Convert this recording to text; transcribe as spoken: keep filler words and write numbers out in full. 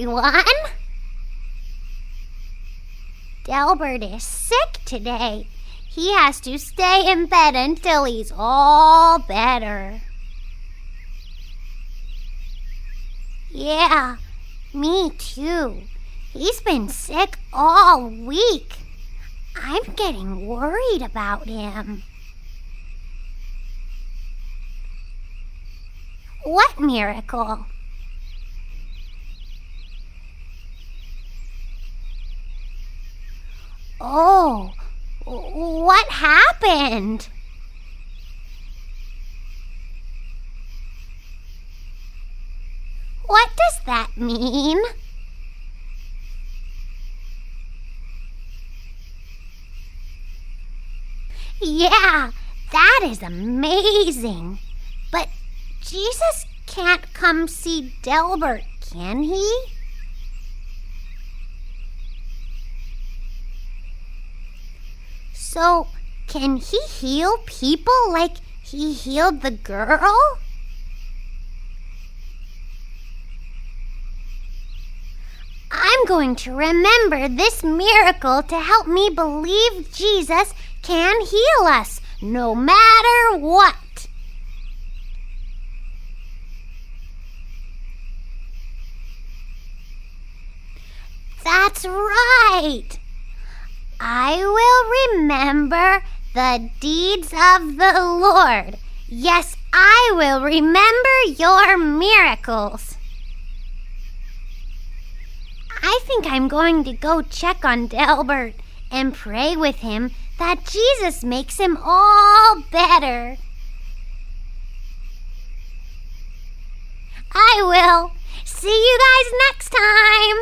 everyone. Delbert is sick today. He has to stay in bed until he's all better. Yeah, me too. He's been sick all week. I'm getting worried about him. What miracle? Oh, what happened? What does that mean? Yeah, that is amazing. But Jesus can't come see Delbert, can he? So, can he heal people like he healed the girl? I'm going to remember this miracle to help me believe Jesus can heal us, no matter what. That's right. I will remember the deeds of the Lord. Yes, I will remember your miracles. I think I'm going to go check on Delbert and pray with him that Jesus makes him all better. I will. See you guys next time.